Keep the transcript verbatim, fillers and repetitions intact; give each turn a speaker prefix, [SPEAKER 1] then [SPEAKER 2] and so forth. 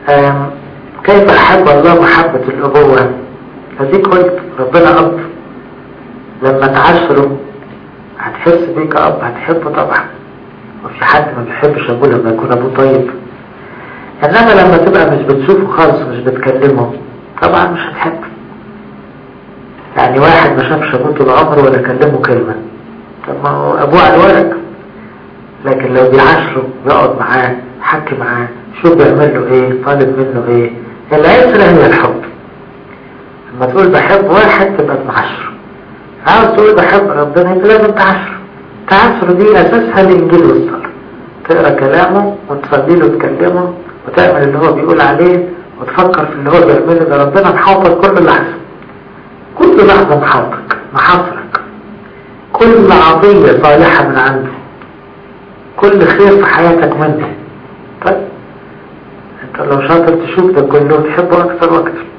[SPEAKER 1] كيف أحب الله محبة الأبوة؟ هذيك قلت ربنا أب، لما تعاشره هتحس بيك أب، هتحبه طبعا. وفي حد ما بيحبش أبوه لما يكون أبوه طيب؟ إنما لما تبقى مش بتشوفه خالص ومش بتكلمه طبعا مش هتحبه. يعني واحد ما شافش أبوه طول عمره ولا كلمه كلمة، طب ما هو أبوه على الورق. لكن لو بيعاشره يقعد معاه يحكي معاه، شوف بيعمل له ايه، طالب منه ايه. العشرة هي الحب. لما تقول بحب واحد تبقى معاشره، عاوز تقول بحب ربنا يبقى لازم تعاشره. تعاشره دي أساسها الإنجيل والصلاة، تقرأ كلامه وتصلي له وتكلمه وتعمل اللي هو بيقول عليه وتفكر في اللي هو بيعمله. ده ربنا محاطك كل لحظة، كل لحظة محاطك محاصرك، كل عطية صالحة من عنده، كل خير في حياتك منه. طيب انت لو شاطر تشوف ده كله تحبه اكتر واكتر.